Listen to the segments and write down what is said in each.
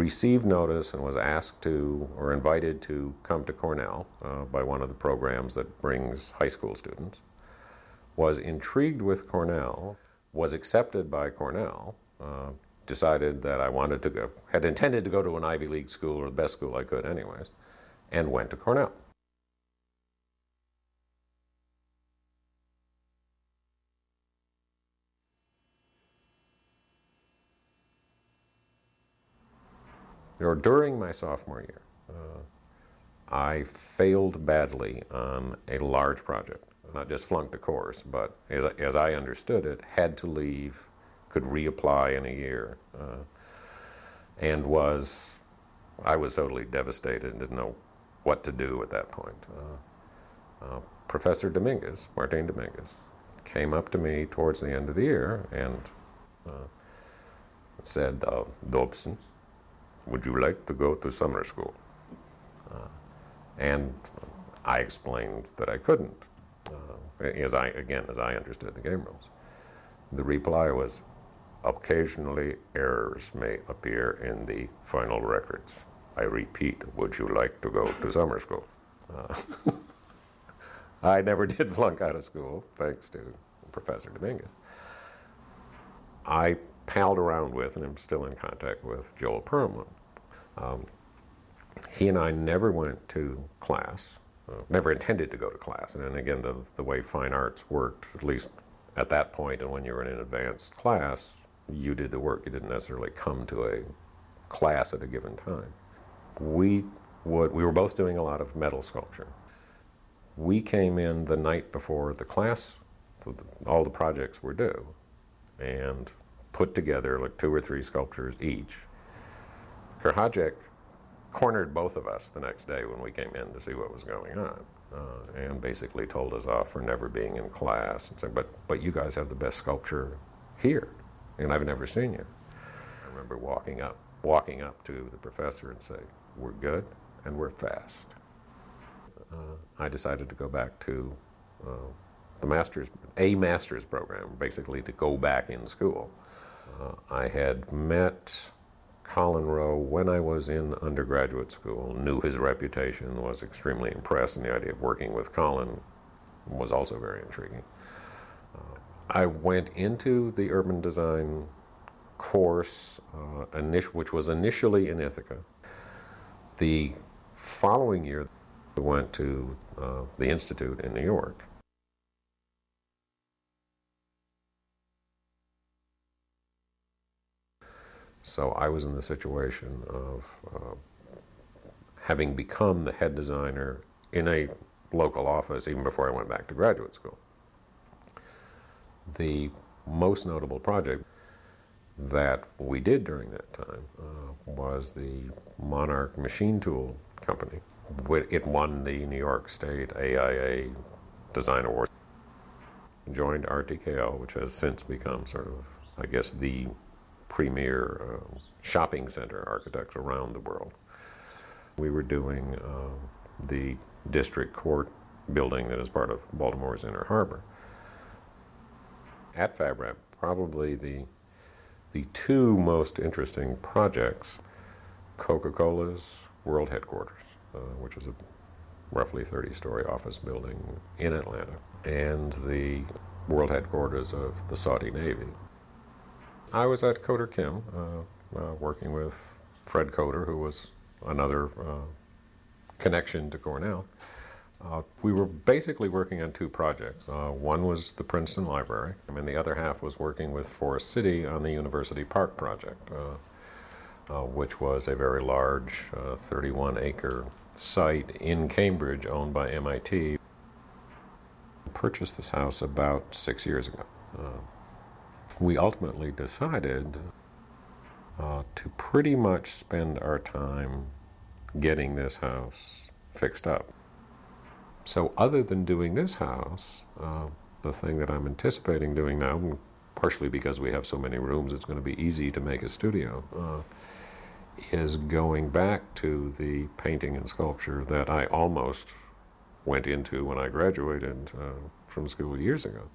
received notice and was asked to, or invited to come to Cornell by one of the programs that brings high school students, was intrigued with Cornell, was accepted by Cornell, decided that I wanted to go, had intended to go to an Ivy League school, or the best school I could anyways, and went to Cornell. During my sophomore year, I failed badly on a large project. Not just flunked a course, but as I understood it, had to leave, could reapply in a year, and I was totally devastated and didn't know what to do at that point. Professor Dominguez, Martin Dominguez, came up to me towards the end of the year and said, Dobson, would you like to go to summer school? And I explained that I couldn't, as I understood the game rules. The reply was, occasionally errors may appear in the final records. I repeat, would you like to go to summer school? I never did flunk out of school, thanks to Professor Dominguez. I palled around with, and am still in contact with, Joel Perlman. He and I never went to class, never intended to go to class. And then again, the way fine arts worked, at least at that point and when you were in an advanced class, you did the work. You didn't necessarily come to a class at a given time. We were both doing a lot of metal sculpture. We came in the night before the class, all the projects were due, and put together like 2 or 3 sculptures each. Krhajek cornered both of us the next day when we came in to see what was going on, and basically told us off for never being in class and said, but you guys have the best sculpture here, and I've never seen you. I remember walking up to the professor and say, we're good and we're fast. I decided to go back to a master's program, basically to go back in school. I had met Colin Rowe when I was in undergraduate school, knew his reputation, was extremely impressed, and the idea of working with Colin was also very intriguing. I went into the urban design course, which was initially in Ithaca. The following year, I went to the Institute in New York. So I was in the situation of having become the head designer in a local office even before I went back to graduate school. The most notable project that we did during that time was the Monarch Machine Tool Company. It won the New York State AIA Design Award. Joined RTKL, which has since become sort of, I guess, the premier shopping center architects around the world. We were doing the district court building that is part of Baltimore's Inner Harbor. At FabRep, probably the 2 most interesting projects, Coca-Cola's world headquarters, which is a roughly 30-story office building in Atlanta, and the world headquarters of the Saudi Navy. I was at Coder Kim, working with Fred Coder, who was another connection to Cornell. We were basically working on 2 projects. One was the Princeton Library, and the other half was working with Forest City on the University Park project, which was a very large 31-acre site in Cambridge owned by MIT. I purchased this house about 6 years ago. We ultimately decided to pretty much spend our time getting this house fixed up. So other than doing this house, the thing that I'm anticipating doing now, partially because we have so many rooms it's going to be easy to make a studio, is going back to the painting and sculpture that I almost went into when I graduated from school years ago.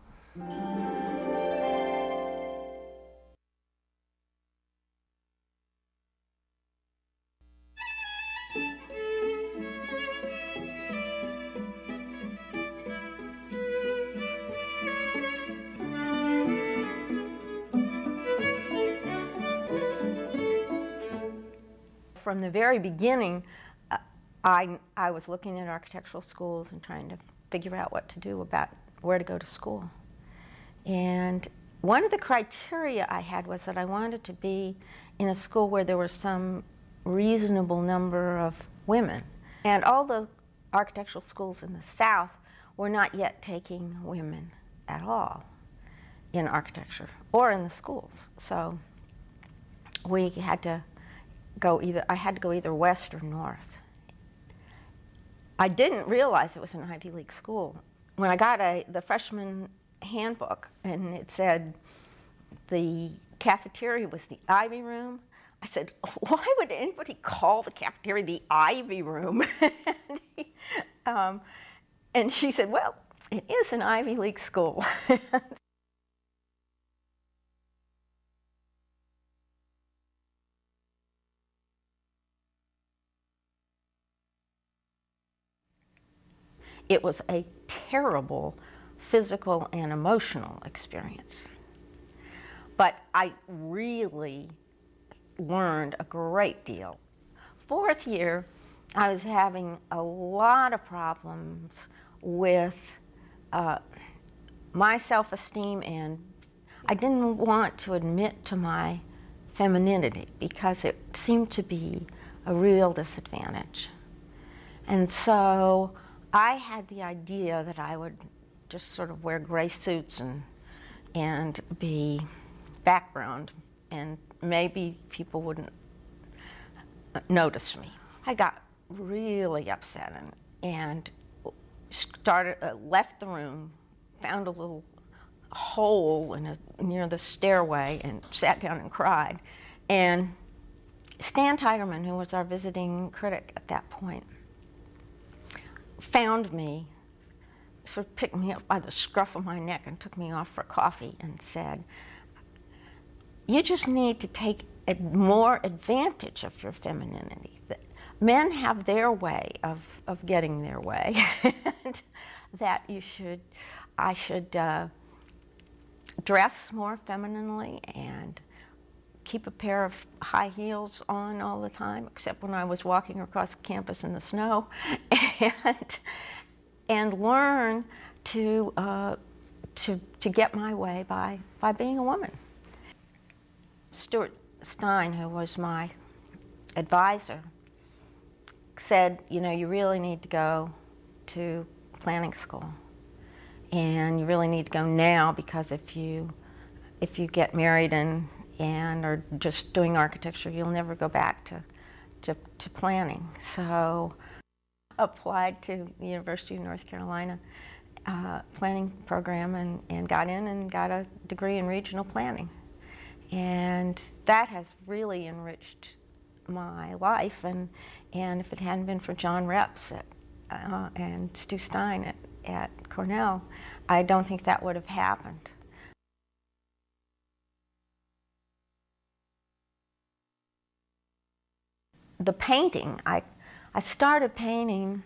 from the very beginning, I was looking at architectural schools and trying to figure out what to do about where to go to school. And one of the criteria I had was that I wanted to be in a school where there was some reasonable number of women. And all the architectural schools in the South were not yet taking women at all in architecture or in the schools. So we had to go I had to go either west or north. I didn't realize it was an Ivy League school. When I got the freshman handbook and it said the cafeteria was the Ivy Room, I said, why would anybody call the cafeteria the Ivy Room? And she said, well, it is an Ivy League school. It was a terrible physical and emotional experience. But I really learned a great deal. Fourth year, I was having a lot of problems with my self-esteem, and I didn't want to admit to my femininity because it seemed to be a real disadvantage. And so I had the idea that I would just sort of wear gray suits and be background, and maybe people wouldn't notice me. I got really upset and left the room, found a little hole near the stairway and sat down and cried. And Stan Tigerman, who was our visiting critic at that point, found me, sort of picked me up by the scruff of my neck and took me off for coffee and said, you just need to take more advantage of your femininity. Men have their way of getting their way, and that I should dress more femininely and keep a pair of high heels on all the time, except when I was walking across campus in the snow, and learn to get my way by being a woman. Stuart Stein, who was my advisor, said, you know, you really need to go to planning school, and you really need to go now, because if you get married and are just doing architecture, you'll never go back to planning. So I applied to the University of North Carolina planning program and got in and got a degree in regional planning. And that has really enriched my life, and if it hadn't been for John Reps and Stu Stein at Cornell, I don't think that would have happened. The painting, I started painting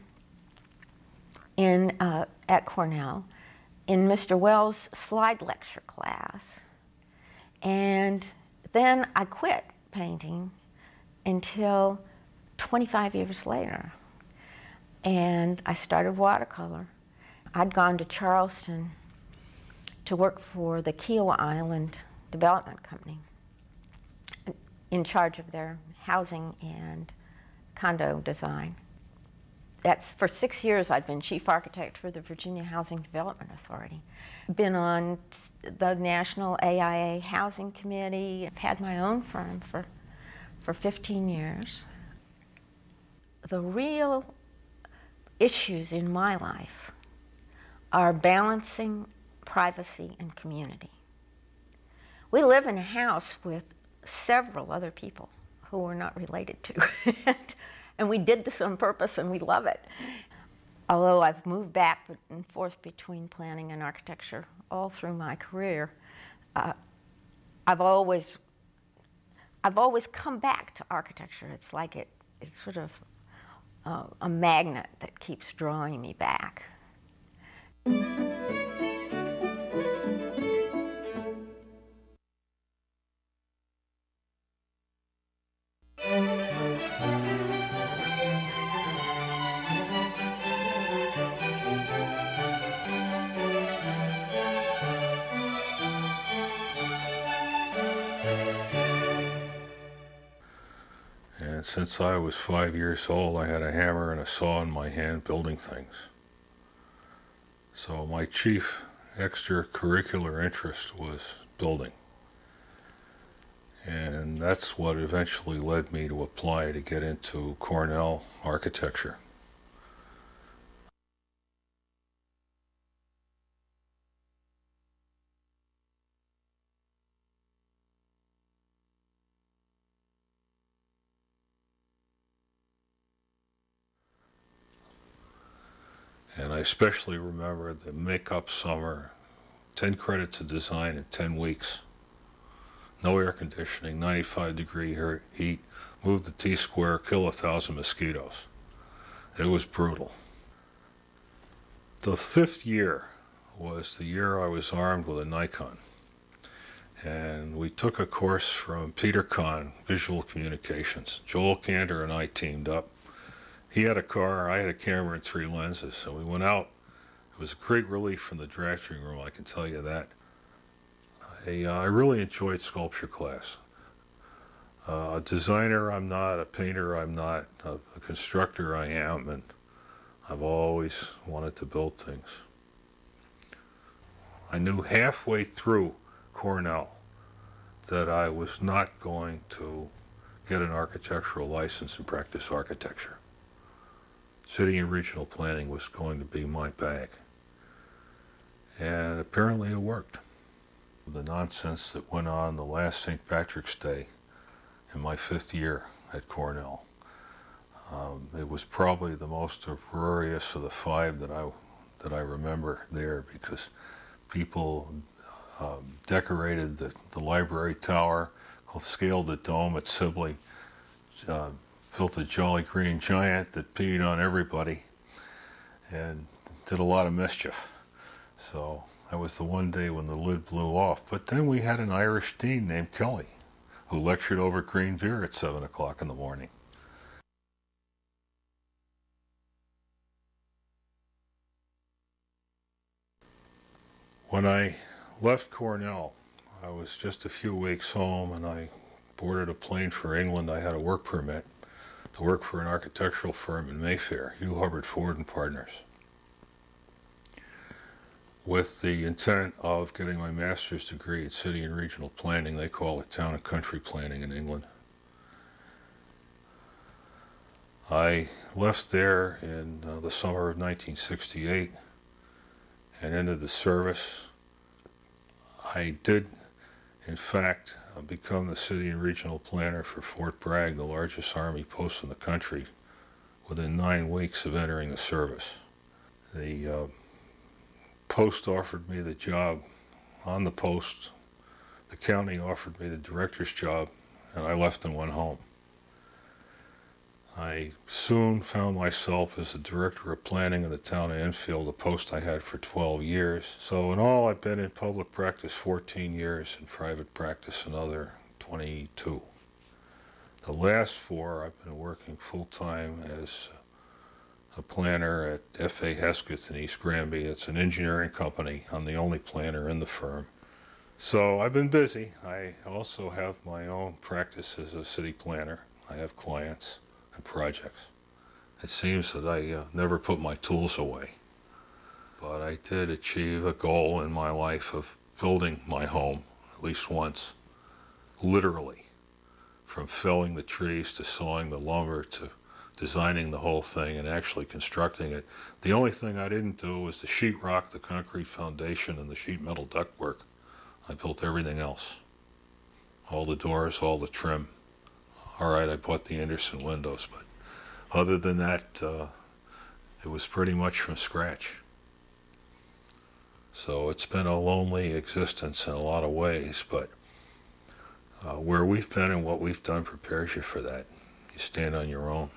at Cornell in Mr. Wells' slide lecture class, and then I quit painting until 25 years later, and I started watercolor. I'd gone to Charleston to work for the Kiowa Island Development Company, in charge of their housing and condo design. For 6 years I'd been chief architect for the Virginia Housing Development Authority. Been on the National AIA Housing Committee. I've had my own firm for 15 years. The real issues in my life are balancing privacy and community. We live in a house with several other people who we're not related to. And we did this on purpose, and we love it. Although I've moved back and forth between planning and architecture all through my career, I've always come back to architecture. It's like it's sort of a magnet that keeps drawing me back. since I was 5 years old, I had a hammer and a saw in my hand building things. So my chief extracurricular interest was building. And that's what eventually led me to apply to get into Cornell architecture. And I especially remember the make-up summer, 10 credits of design in 10 weeks. No air conditioning, 95-degree heat, move the T-square, kill 1,000 mosquitoes. It was brutal. The 5th year was the year I was armed with a Nikon. And we took a course from Peter Kahn, Visual Communications. Joel Cantor and I teamed up. He had a car, I had a camera and 3 lenses, and we went out. It was a great relief from the drafting room, I can tell you that. I really enjoyed sculpture class. A designer I'm not, a painter I'm not, a constructor I am, and I've always wanted to build things. I knew halfway through Cornell that I was not going to get an architectural license and practice architecture. City and regional planning was going to be my bag. And apparently it worked. The nonsense that went on the last St. Patrick's Day in my 5th year at Cornell, it was probably the most uproarious of the 5 that I remember there, because people decorated the library tower, scaled the dome at Sibley, built a Jolly Green Giant that peed on everybody, and did a lot of mischief. So that was the one day when the lid blew off. But then we had an Irish dean named Kelly, who lectured over green beer at 7 o'clock in the morning. When I left Cornell, I was just a few weeks home, and I boarded a plane for England. I had a work permit to work for an architectural firm in Mayfair, Hugh Hubbard Ford and Partners, with the intent of getting my master's degree in city and regional planning. They call it town and country planning in England. I left there in the summer of 1968 and entered the service. I did, in fact, become the city and regional planner for Fort Bragg, the largest Army post in the country, within 9 weeks of entering the service. The post offered me the job on the post. The county offered me the director's job, and I left and went home. I soon found myself as the director of planning in the town of Enfield, a post I had for 12 years. So in all, I've been in public practice 14 years, in private practice another 22. The last 4, I've been working full-time as a planner at F.A. Hesketh in East Granby. It's an engineering company. I'm the only planner in the firm. So I've been busy. I also have my own practice as a city planner. I have clients and projects. It seems that I never put my tools away. But I did achieve a goal in my life of building my home, at least once, literally, from felling the trees to sawing the lumber to designing the whole thing and actually constructing it. The only thing I didn't do was the sheetrock, the concrete foundation, and the sheet metal ductwork. I built everything else. All the doors, all the trim. All right, I bought the Anderson windows, but other than that, it was pretty much from scratch. So it's been a lonely existence in a lot of ways, but where we've been and what we've done prepares you for that. You stand on your own.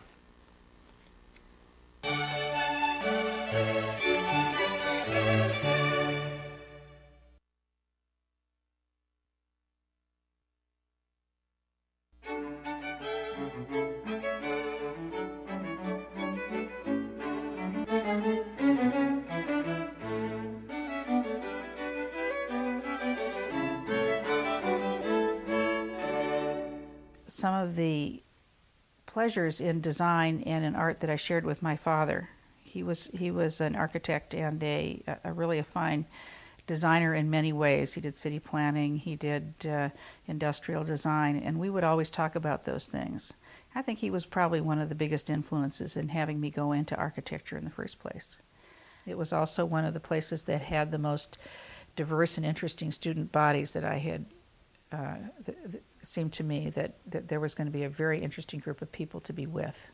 Some of the pleasures in design and in art that I shared with my father. He was an architect and a really a fine designer in many ways. He did city planning, he did industrial design, and we would always talk about those things. I think he was probably one of the biggest influences in having me go into architecture in the first place. It was also one of the places that had the most diverse and interesting student bodies that I had. It seemed to me that there was going to be a very interesting group of people to be with.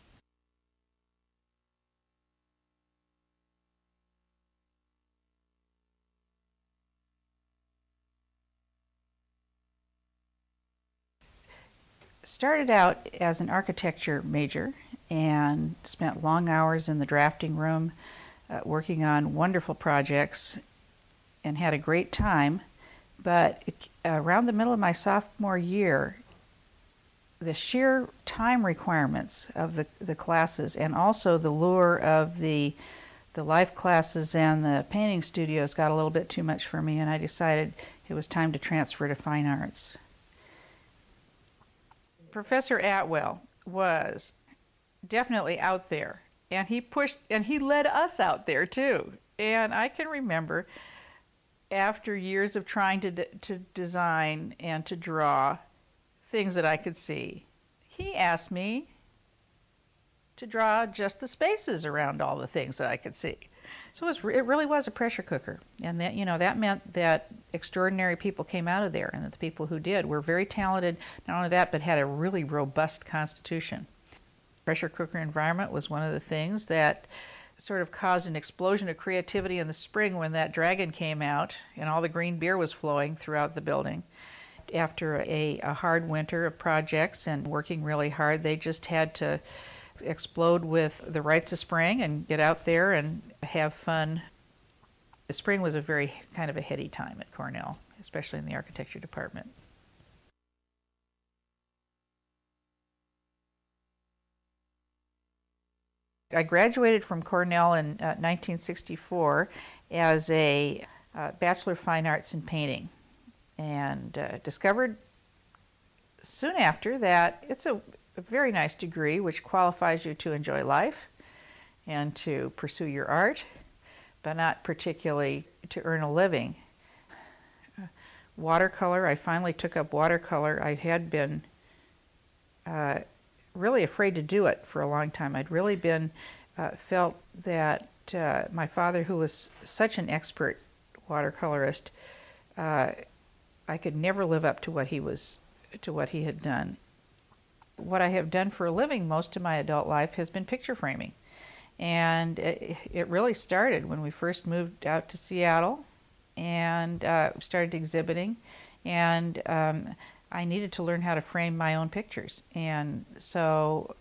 Started out as an architecture major and spent long hours in the drafting room working on wonderful projects and had a great time. But around the middle of my sophomore year, the sheer time requirements of the classes and also the lure of the life classes and the painting studios got a little bit too much for me, and I decided it was time to transfer to fine arts. Professor Atwell was definitely out there, and he led us out there too. And I can remember, after years of trying to design and to draw things that I could see, he asked me to draw just the spaces around all the things that I could see. So it really was a pressure cooker, and that meant that extraordinary people came out of there, and that the people who did were very talented. Not only that, but had a really robust constitution. Pressure cooker environment was one of the things that sort of caused an explosion of creativity in the spring when that dragon came out and all the green beer was flowing throughout the building. After a hard winter of projects and working really hard, they just had to explode with the rites of spring and get out there and have fun. The spring was a very kind of a heady time at Cornell, especially in the architecture department. I graduated from Cornell in 1964 as a Bachelor of Fine Arts in Painting, and discovered soon after that it's a very nice degree which qualifies you to enjoy life and to pursue your art, but not particularly to earn a living. Watercolor, I finally took up watercolor. I had been really afraid to do it for a long time. I'd really been felt that my father, who was such an expert watercolorist, I could never live up to what he had done. What I have done for a living most of my adult life has been picture framing, and it really started when we first moved out to Seattle and started exhibiting, and I needed to learn how to frame my own pictures. And so,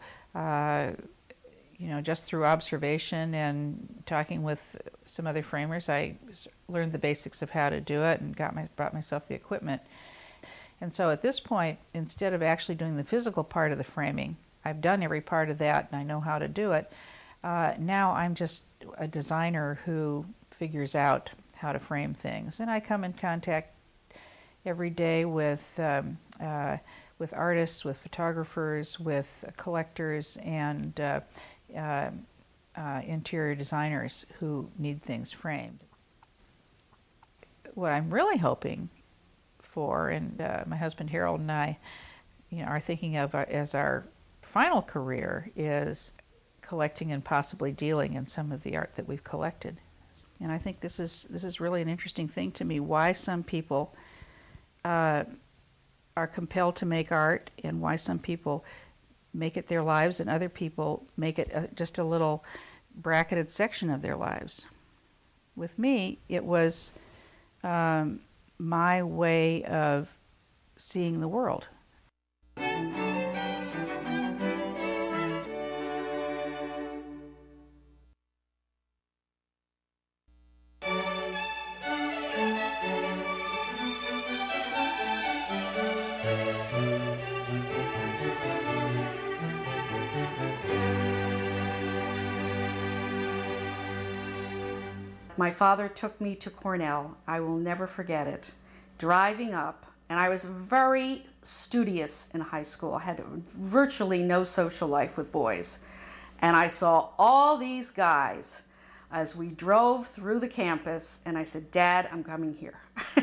just through observation and talking with some other framers, I learned the basics of how to do it and brought myself the equipment. And so at this point, instead of actually doing the physical part of the framing, I've done every part of that and I know how to do it. Now I'm just a designer who figures out how to frame things. And I come in contact every day with artists, with photographers, with collectors, and interior designers who need things framed. What I'm really hoping for, and my husband Harold and I, are thinking of as our final career, is collecting and possibly dealing in some of the art that we've collected. And I think this is really an interesting thing to me, why some people are compelled to make art and why some people make it their lives and other people make it just a little bracketed section of their lives. With me, it was my way of seeing the world. My father took me to Cornell. I will never forget it. Driving up And I was very studious in high school. I had virtually no social life with boys. And I saw all these guys as we drove through the campus, and I said, Dad, I'm coming here.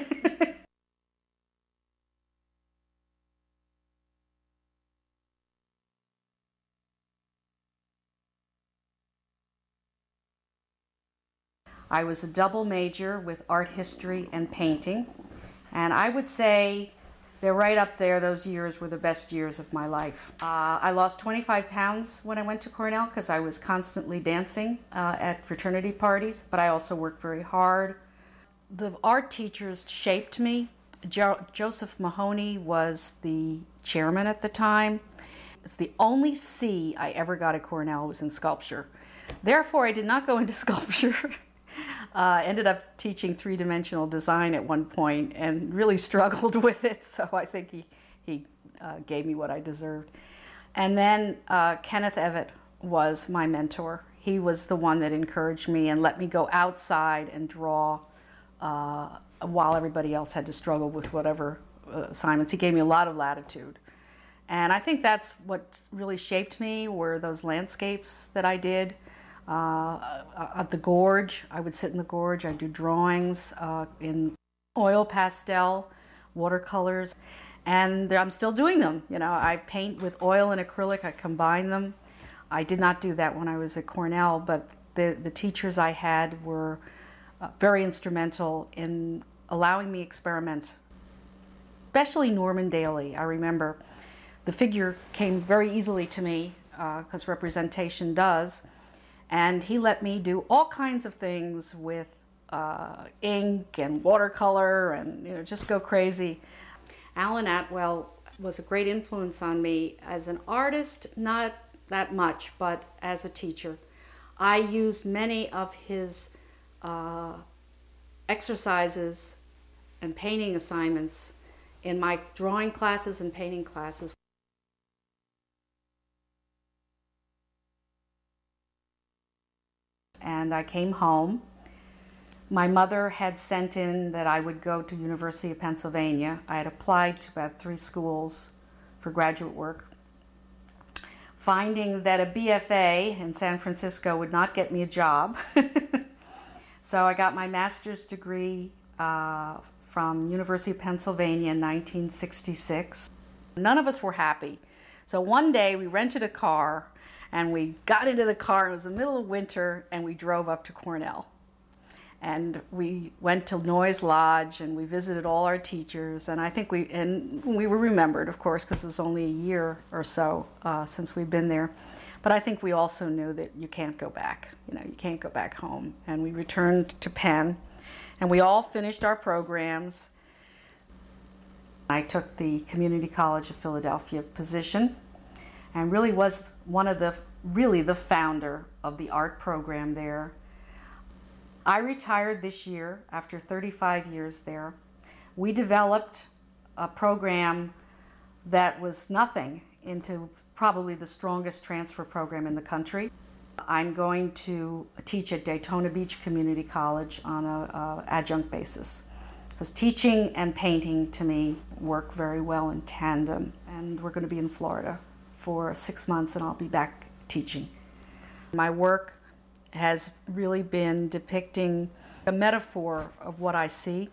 I was a double major with art history and painting, and I would say they're right up there. Those years were the best years of my life. I lost 25 pounds when I went to Cornell because I was constantly dancing at fraternity parties, but I also worked very hard. The art teachers shaped me. Joseph Mahoney was the chairman at the time. It's the only C I ever got at Cornell was in sculpture. Therefore, I did not go into sculpture. Ended up teaching three-dimensional design at one point and really struggled with it, so I think he gave me what I deserved. And then Kenneth Evett was my mentor. He was the one that encouraged me and let me go outside and draw while everybody else had to struggle with whatever assignments. He gave me a lot of latitude. And I think that's what really shaped me were those landscapes that I did. At the gorge, I would sit in the gorge, I'd do drawings in oil pastel, watercolors, and I'm still doing them. You know, I paint with oil and acrylic, I combine them. I did not do that when I was at Cornell, but the teachers I had were very instrumental in allowing me experiment, especially Norman Daly. I remember the figure came very easily to me because representation does. And he let me do all kinds of things with ink and watercolor and just go crazy. Alan Atwell was a great influence on me as an artist, not that much, but as a teacher. I used many of his exercises and painting assignments in my drawing classes and painting classes. And I came home. My mother had sent in that I would go to University of Pennsylvania. I had applied to about 3 schools for graduate work. Finding that a BFA in San Francisco would not get me a job. So I got my master's degree from University of Pennsylvania in 1966. None of us were happy. So one day we rented a car and we got into the car. It was the middle of winter, and we drove up to Cornell. And we went to Noyes Lodge, and we visited all our teachers. And I think we were remembered, of course, because it was only a year or so since we'd been there. But I think we also knew that you can't go back. You can't go back home. And we returned to Penn, and we all finished our programs. I took the Community College of Philadelphia position, and really was one of the founder of the art program there. I retired this year after 35 years there. We developed a program that was nothing into probably the strongest transfer program in the country. I'm going to teach at Daytona Beach Community College on an adjunct basis, because teaching and painting to me work very well in tandem, and we're going to be in Florida for 6 months, and I'll be back teaching. My work has really been depicting a metaphor of what I see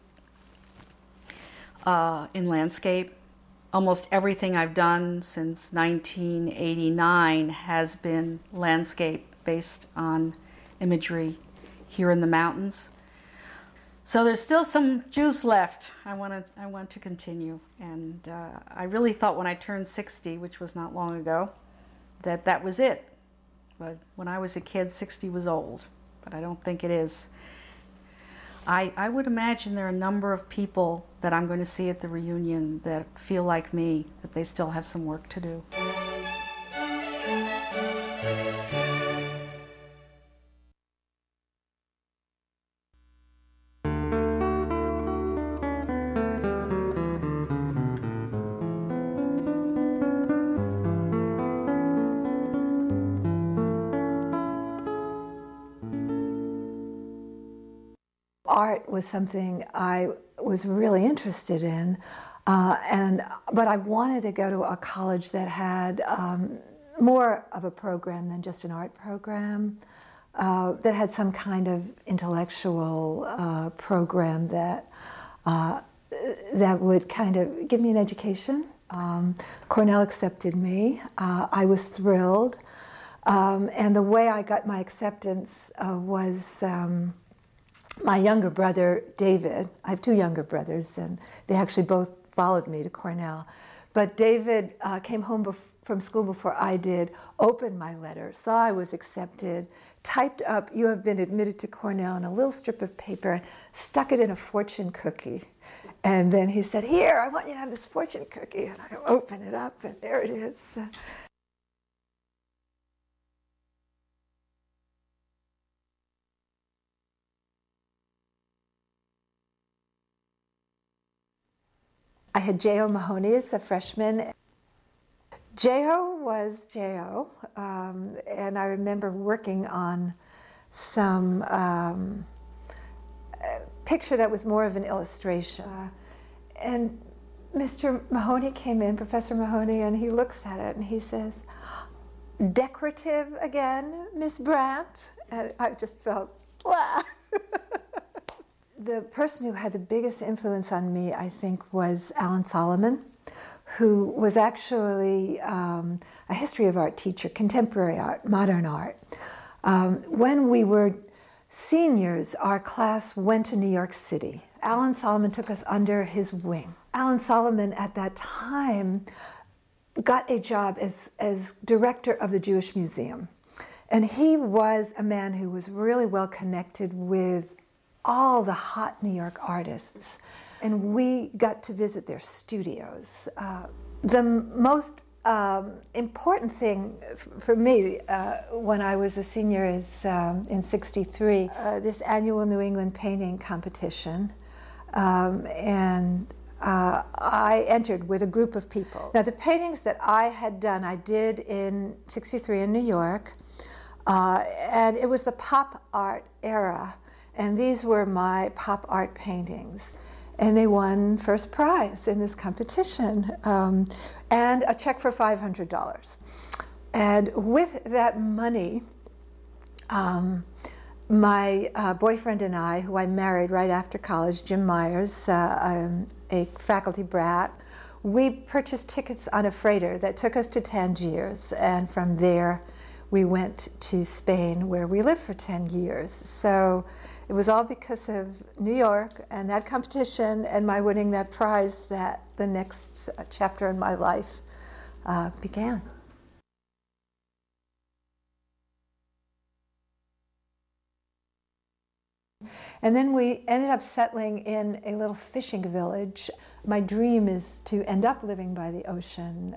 in landscape. Almost everything I've done since 1989 has been landscape based on imagery here in the mountains. So there's still some juice left. I want to continue, and I really thought when I turned 60, which was not long ago, that was it. But when I was a kid, 60 was old, but I don't think it is. I would imagine there are a number of people that I'm going to see at the reunion that feel like me, that they still have some work to do. Art was something I was really interested in. But I wanted to go to a college that had more of a program than just an art program, that had some kind of intellectual program that would kind of give me an education. Cornell accepted me. I was thrilled. And the way I got my acceptance was my younger brother, David. I have two younger brothers, and they actually both followed me to Cornell. But David came home from school before I did, opened my letter, saw I was accepted, typed up, "You have been admitted to Cornell," on a little strip of paper, stuck it in a fortune cookie. And then he said, "Here, I want you to have this fortune cookie." And I open it up, and there it is. I had J.O. Mahoney as a freshman. J.O. was J.O., and I remember working on some picture that was more of an illustration. And Mr. Mahoney came in, Professor Mahoney, and he looks at it and he says, "Decorative again, Miss Brandt?" And I just felt, blah. The person who had the biggest influence on me, I think, was Alan Solomon, who was actually a history of art teacher, contemporary art, modern art. When we were seniors, our class went to New York City. Alan Solomon took us under his wing. Alan Solomon, at that time, got a job as director of the Jewish Museum. And he was a man who was really well connected with all the hot New York artists. And we got to visit their studios. The most important thing for me when I was a senior is in '63, this annual New England painting competition. I entered with a group of people. Now, the paintings that I had done, I did in '63 in New York, and it was the pop art era. And these were my pop art paintings. And they won first prize in this competition, and a check for $500. And with that money, my boyfriend and I, who I married right after college, Jim Myers, a faculty brat, we purchased tickets on a freighter that took us to Tangiers. And from there, we went to Spain, where we lived for 10 years. So it was all because of New York and that competition and my winning that prize that the next chapter in my life began. And then we ended up settling in a little fishing village. My dream is to end up living by the ocean.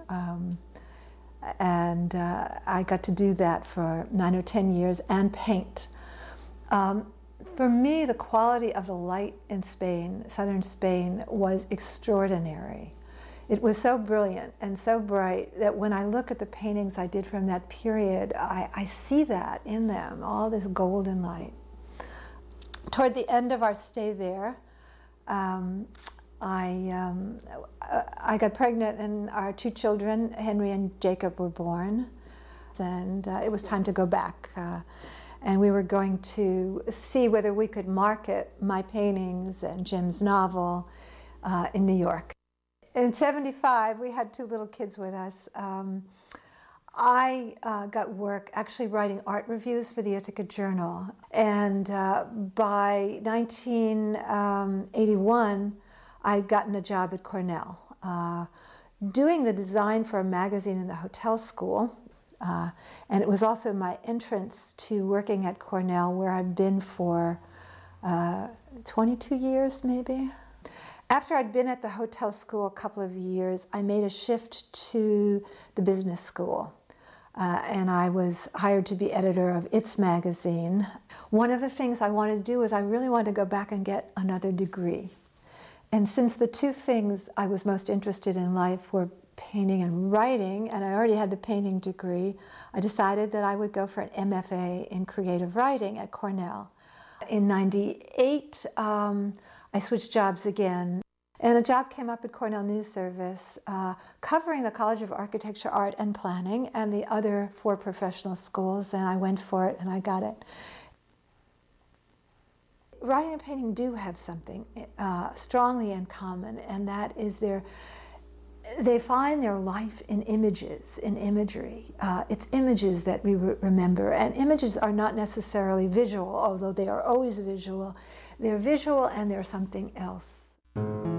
And I got to do that for 9 or 10 years and paint. For me, the quality of the light in Spain, southern Spain, was extraordinary. It was so brilliant and so bright that when I look at the paintings I did from that period, I see that in them, all this golden light. Toward the end of our stay there, I got pregnant and our two children, Henry and Jacob, were born. And it was time to go back. And we were going to see whether we could market my paintings and Jim's novel in New York. In '75, we had two little kids with us. I got work actually writing art reviews for the Ithaca Journal. And by 1981, I'd gotten a job at Cornell, doing the design for a magazine in the hotel school. And it was also my entrance to working at Cornell, where I've been for 22 years, maybe. After I'd been at the hotel school a couple of years, I made a shift to the business school. And I was hired to be editor of It's magazine. One of the things I wanted to do was I really wanted to go back and get another degree. And since the two things I was most interested in life were painting and writing, and I already had the painting degree, I decided that I would go for an MFA in creative writing at Cornell. In '98, I switched jobs again. And a job came up at Cornell News Service covering the College of Architecture, Art, and Planning and the other 4 professional schools, and I went for it and I got it. Writing and painting do have something strongly in common, and that is they find their life in images, in imagery. It's images that we remember, and images are not necessarily visual, although they are always visual. They're visual and they're something else.